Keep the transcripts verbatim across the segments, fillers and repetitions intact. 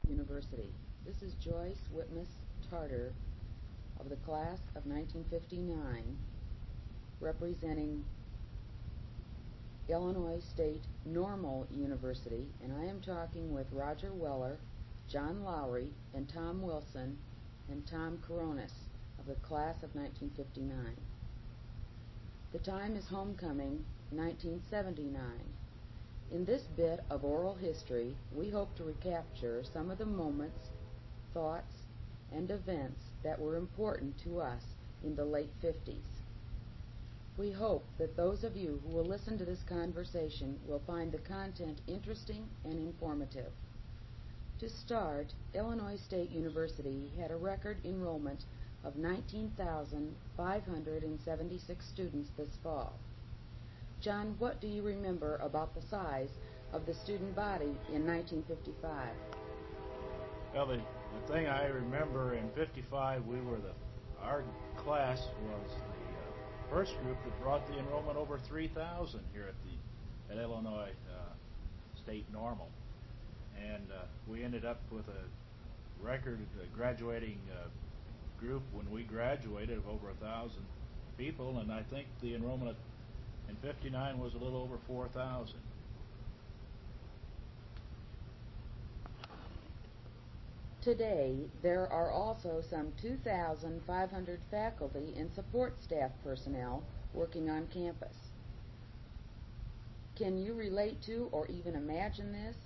University. This is Joyce Whitmus Tarter of the class of nineteen fifty-nine, representing Illinois State Normal University, and I am talking with Roger Weller, John Lowry, and Tom Wilson, and Tom Coronis of the class of nineteen fifty-nine. The time is homecoming, nineteen seventy-nine. In this bit of oral history, we hope to recapture some of the moments, thoughts, and events that were important to us in the late fifties. We hope that those of you who will listen to this conversation will find the content interesting and informative. To start, Illinois State University had a record enrollment of nineteen thousand five hundred seventy-six students this fall. John, what do you remember about the size of the student body in nineteen fifty-five? Well, the, the thing I remember in fifty-five, we were the, our class was the uh, first group that brought the enrollment over three thousand here at the at Illinois uh, State Normal, and uh, we ended up with a record uh, graduating uh, group when we graduated of over a thousand people, and I think the enrollment in fifty-nine was a little over four thousand. Today, there are also some two thousand five hundred faculty and support staff personnel working on campus. Can you relate to or even imagine this?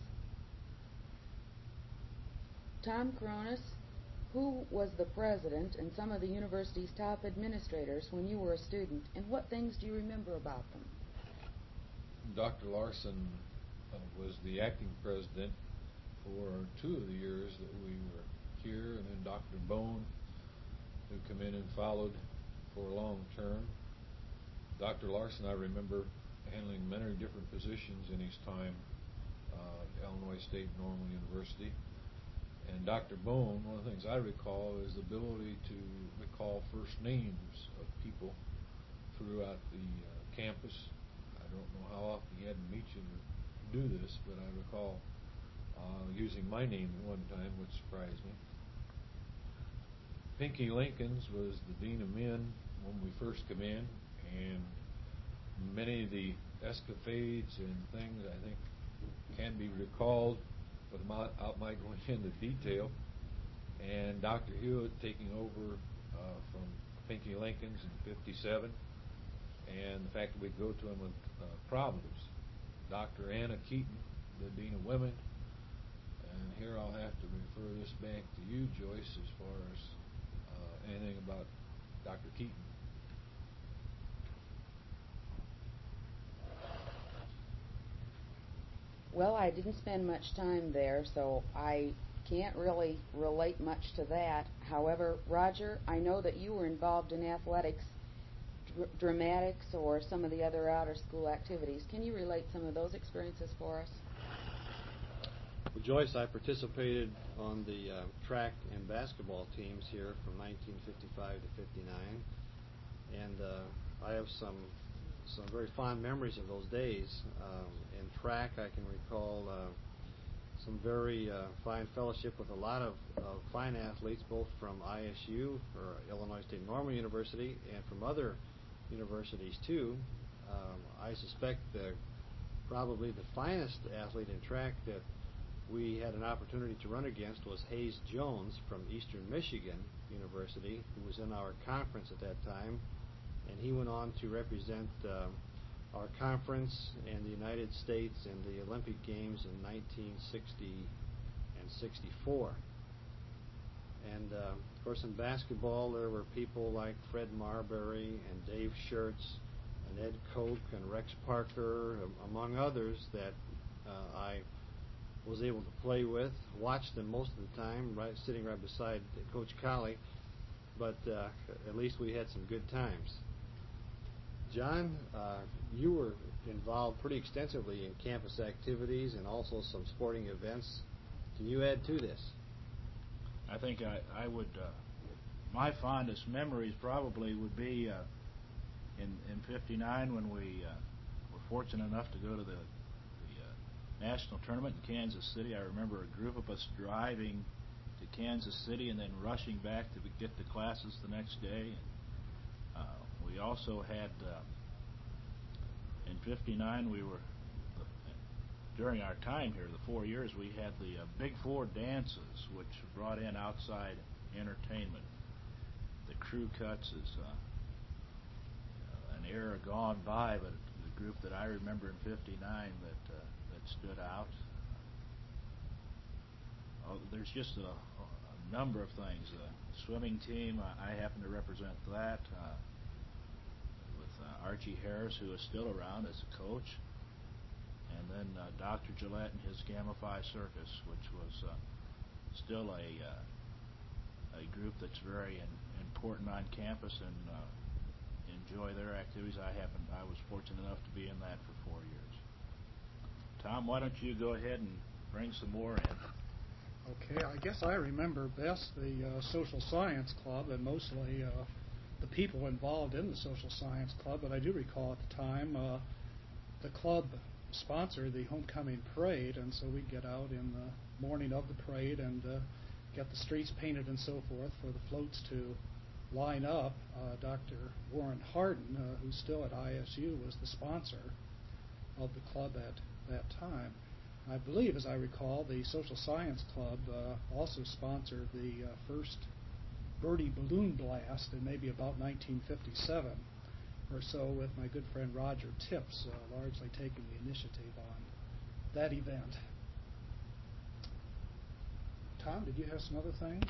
Tom Coronis, who was the president and some of the university's top administrators when you were a student, and what things do you remember about them? Doctor Larson uh, was the acting president for two of the years that we were here, and then Doctor Bone, who came in and followed for a long term. Doctor Larson, I remember handling many different positions in his time uh, at Illinois State Normal University. And Doctor Bone, one of the things I recall is the ability to recall first names of people throughout the uh, campus. I don't know how often he had to meet you to do this, but I recall uh, using my name at one time, which surprised me. Pinky Lincolns was the Dean of Men when we first came in, and many of the escapades and things I think can be recalled without my going into detail. And Doctor Hewitt taking over uh, from Pinky Lincoln's in fifty-seven, and the fact that we go to him with uh, problems. Doctor Anna Keaton, the Dean of Women, and here I'll have to refer this back to you, Joyce, as far as uh, anything about Doctor Keaton. Well, I didn't spend much time there, so I can't really relate much to that. However, Roger, I know that you were involved in athletics, dr- dramatics, or some of the other outer school activities. Can you relate some of those experiences for us? Well, Joyce, I participated on the uh, track and basketball teams here from nineteen fifty-five to fifty-nine, and uh, I have some some very fond memories of those days. Um, in track, I can recall uh, some very uh, fine fellowship with a lot of uh, fine athletes, both from I S U, or Illinois State Normal University, and from other universities too. Um, I suspect that probably the finest athlete in track that we had an opportunity to run against was Hayes Jones from Eastern Michigan University, who was in our conference at that time, and he went on to represent uh, our conference and the United States in the Olympic Games in nineteen sixty and sixty-four. And uh, of course in basketball there were people like Fred Marbury and Dave Schertz and Ed Koch and Rex Parker, among others, that uh, I was able to play with, watched them most of the time, right, sitting right beside Coach Colley, but uh, at least we had some good times. John, uh, you were involved pretty extensively in campus activities and also some sporting events. Can you add to this? I think I, I would, uh, my fondest memories probably would be uh, in in fifty-nine when we uh, were fortunate enough to go to the, the uh, national tournament in Kansas City. I remember a group of us driving to Kansas City and then rushing back to get to classes the next day. And, uh, we also had, uh, in fifty-nine, we were, uh, during our time here, the four years, we had the uh, Big Four dances, which brought in outside entertainment. The Crew Cuts is uh, an era gone by, but the group that I remember in fifty-nine that uh, that stood out. Uh, there's just a, a number of things. The uh, swimming team, uh, I happen to represent that uh, with uh, Archie Harris, who is still around as a coach, and then uh, Doctor Gillette and his Gamma Phi Circus, which was uh, still a uh, a group that's very in, important on campus and uh, enjoy their activities. I happen I was fortunate enough to be in that for four years. Tom, why don't you go ahead and bring some more in? Okay, I guess I remember best the uh, Social Science Club and mostly uh, the people involved in the Social Science Club, but I do recall at the time uh, the club sponsored the homecoming parade, and so we'd get out in the morning of the parade and uh, get the streets painted and so forth for the floats to line up. uh, Doctor Warren Hardin, uh, who's still at I S U, was the sponsor of the club at that time. I believe, as I recall, the Social Science Club uh, also sponsored the uh, first Birdie Balloon Blast in maybe about nineteen fifty-seven or so, with my good friend Roger Tips uh, largely taking the initiative on that event. Tom, did you have some other things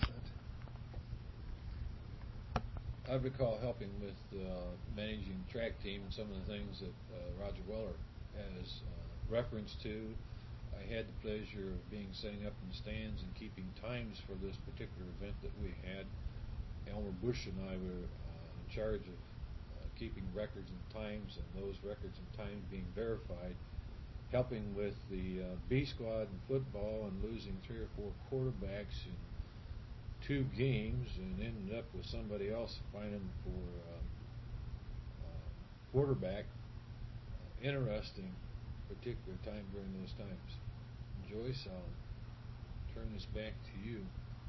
that... I recall helping with uh, managing the track team and some of the things that uh, Roger Weller has uh, reference to. I had the pleasure of being setting up in the stands and keeping times for this particular event that we had. Elmer Bush and I were uh, in charge of uh, keeping records and times, and those records and times being verified, helping with the uh, B squad in football and losing three or four quarterbacks in two games and ended up with somebody else fighting for uh, uh, quarterback. Uh, interesting particular time during those times. Joyce, I'll turn this back to you.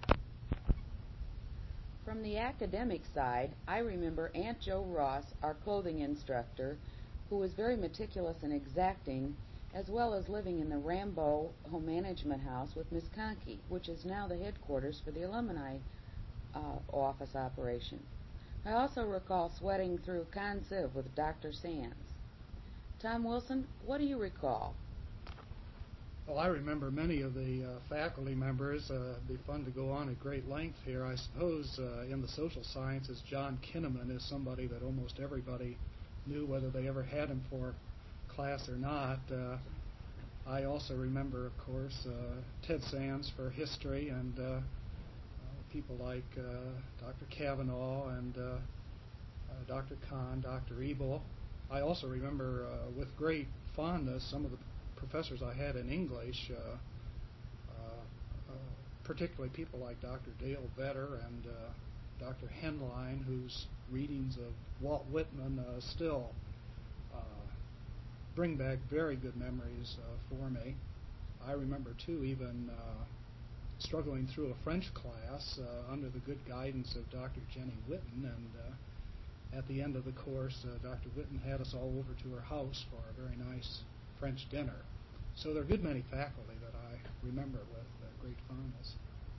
From the academic side, I remember Aunt Jo Ross, our clothing instructor, who was very meticulous and exacting, as well as living in the Rambo Home Management House with Miss Conkey, which is now the headquarters for the alumni uh, office operation. I also recall sweating through Con Civ with Doctor Sands. Tom Wilson, what do you recall? Well, I remember many of the uh, faculty members. Uh, it'd be fun to go on at great length here. I suppose uh, in the social sciences, John Kinnaman is somebody that almost everybody knew, whether they ever had him for class or not. Uh, I also remember, of course, uh, Ted Sands for history, and uh, uh, people like uh, Doctor Kavanaugh and uh, uh, Doctor Kahn, Doctor Ebel. I also remember uh, with great fondness some of the professors I had in English, uh, uh, uh, particularly people like Doctor Dale Vedder and uh, Doctor Henline, whose readings of Walt Whitman uh, still uh, bring back very good memories uh, for me. I remember, too, even uh, struggling through a French class uh, under the good guidance of Doctor Jenny Whitten, and uh, at the end of the course, uh, Doctor Whitten had us all over to her house for a very nice French dinner. So there are a good many faculty that I remember with uh, great fondness.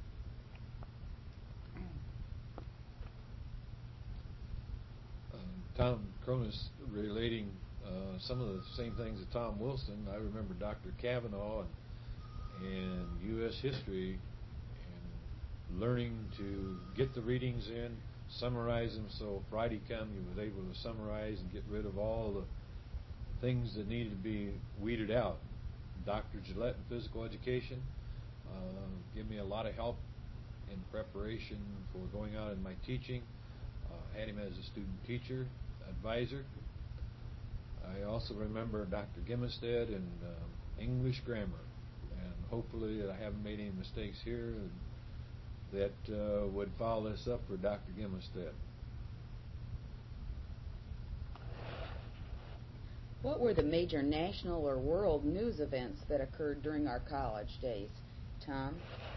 Um, Tom Cronus relating uh, some of the same things to Tom Wilson. I remember Doctor Kavanaugh and, and U S history and learning to get the readings in, summarize them, so Friday come you was able to summarize and get rid of all the things that needed to be weeded out. Doctor Gillette in physical education uh, gave me a lot of help in preparation for going out in my teaching. Uh, had him as a student teacher, advisor. I also remember Doctor Gimmestead in um, English grammar, and hopefully that I haven't made any mistakes here that uh, would follow this up for Doctor Gimmestead. What were the major national or world news events that occurred during our college days? Tom?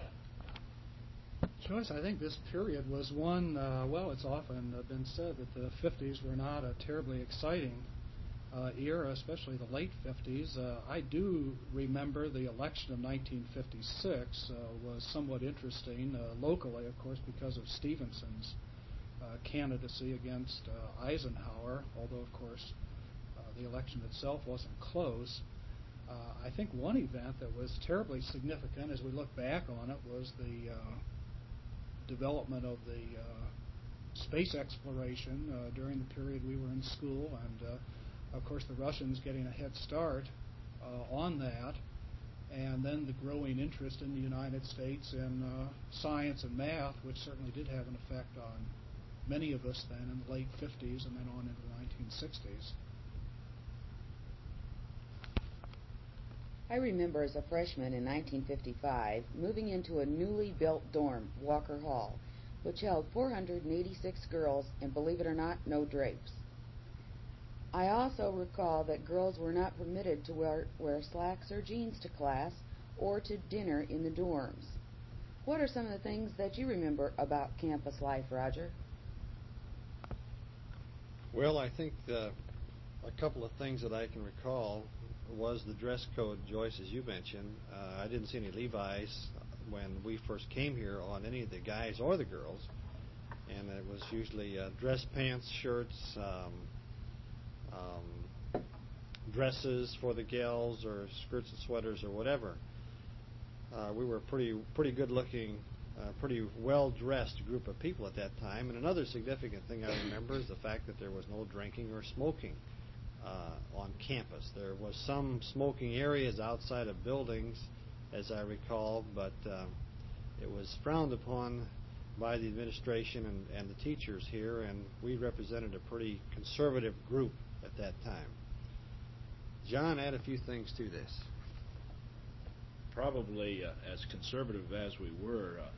Joyce, I think this period was one, uh, well, it's often uh, been said that the fifties were not a terribly exciting uh, era, especially the late fifties. Uh, I do remember the election of nineteen fifty-six uh, was somewhat interesting, uh, locally, of course, because of Stevenson's uh, candidacy against uh, Eisenhower, although, of course, uh, the election itself wasn't close. Uh, I think one event that was terribly significant as we look back on it was the uh, development of the uh, space exploration uh, during the period we were in school, and uh, of course the Russians getting a head start uh, on that, and then the growing interest in the United States in uh, science and math, which certainly did have an effect on many of us then in the late fifties and then on into the nineteen sixties. I remember as a freshman in nineteen fifty-five moving into a newly built dorm, Walker Hall, which held four hundred eighty-six girls and, believe it or not, no drapes. I also recall that girls were not permitted to wear, wear slacks or jeans to class or to dinner in the dorms. What are some of the things that you remember about campus life, Roger? Well, I think the, a couple of things that I can recall was the dress code, Joyce, as you mentioned. Uh, I didn't see any Levi's when we first came here on any of the guys or the girls, and it was usually uh, dress pants, shirts, um, um, dresses for the gals, or skirts and sweaters, or whatever. Uh, we were a pretty pretty good-looking, uh, pretty well-dressed group of people at that time. And another significant thing I remember is the fact that there was no drinking or smoking Uh, on campus. There was some smoking areas outside of buildings, as I recall, but uh, it was frowned upon by the administration and, and the teachers here, and we represented a pretty conservative group at that time. John, add a few things to this. Probably uh, as conservative as we were, uh,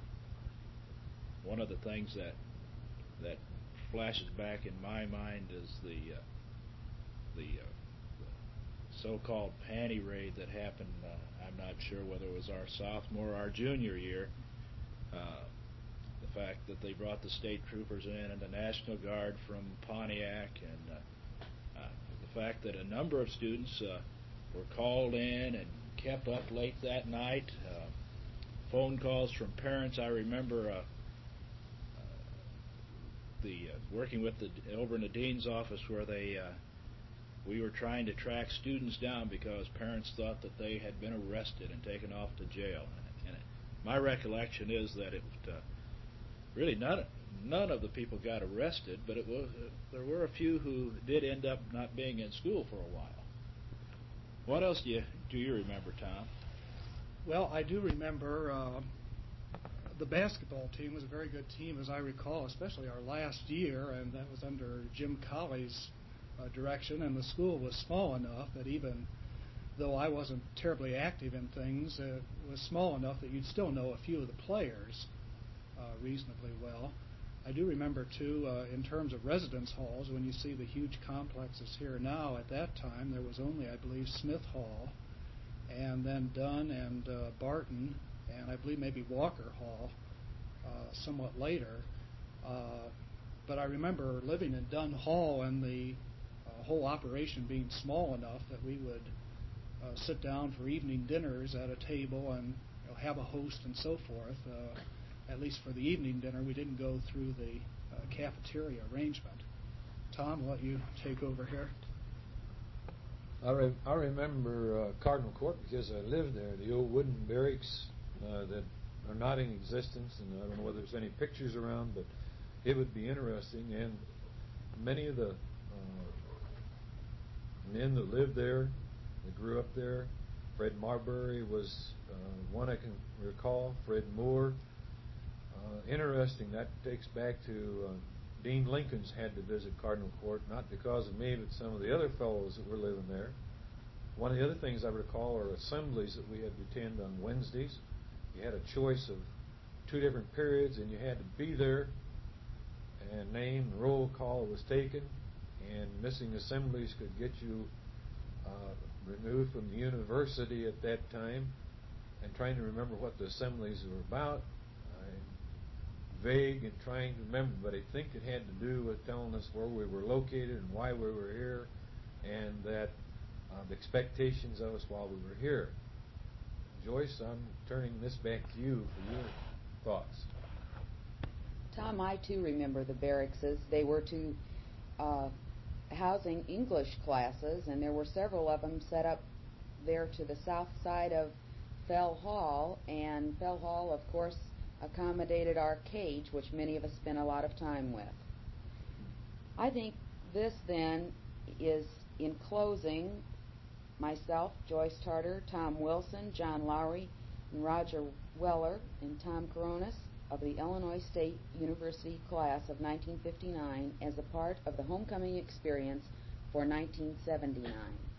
one of the things that that flashes back in my mind is the uh, the uh, so-called panty raid that happened, uh, I'm not sure whether it was our sophomore or our junior year. Uh, the fact that they brought the state troopers in and the National Guard from Pontiac, and uh, uh, the fact that a number of students uh, were called in and kept up late that night. Uh, phone calls from parents. I remember uh, uh, the uh, working with the over in the dean's office where they uh, we were trying to track students down because parents thought that they had been arrested and taken off to jail. And, and my recollection is that it uh, really none none of the people got arrested, but it was uh, there were a few who did end up not being in school for a while. What else do you do you remember, Tom? Well, I do remember uh, the basketball team was a very good team, as I recall, especially our last year, and that was under Jim Colley's uh, direction, and the school was small enough that even though I wasn't terribly active in things, it was small enough that you'd still know a few of the players uh, reasonably well. I do remember, too, uh, in terms of residence halls, when you see the huge complexes here now, at that time there was only, I believe, Smith Hall, and then Dunn and uh, Barton, and I believe maybe Walker Hall uh, somewhat later. Uh, but I remember living in Dunn Hall and the uh, whole operation being small enough that we would uh, sit down for evening dinners at a table and you know, have a host and so forth. Uh, at least for the evening dinner, we didn't go through the uh, cafeteria arrangement. Tom, I'll let you take over here. I, re- I remember uh, Cardinal Court because I lived there, the old wooden barracks uh, that are not in existence, and I don't know whether there's any pictures around, but it would be interesting. And many of the uh, men that lived there, that grew up there, Fred Marbury was uh, one I can recall, Fred Moore. Uh, interesting, that takes back to uh, Dean Lincoln's had to visit Cardinal Court, not because of me, but some of the other fellows that were living there. One of the other things I recall are assemblies that we had to attend on Wednesdays. You had a choice of two different periods, and you had to be there, and name and roll call was taken, and missing assemblies could get you uh, removed from the university at that time, and trying to remember what the assemblies were about. I'm vague and trying to remember, but I think it had to do with telling us where we were located and why we were here, and that uh, the expectations of us while we were here. Joyce, I'm turning this back to you for your thoughts. Tom, I too remember the barracks. They were to uh, housing English classes, and there were several of them set up there to the south side of Fell Hall, and Fell Hall, of course, accommodated our cage, which many of us spent a lot of time with. I think this then is, in closing, myself, Joyce Tarter, Tom Wilson, John Lowry, and Roger Weller, and Tom Coronis of the Illinois State University class of nineteen fifty-nine as a part of the homecoming experience for nineteen seventy-nine.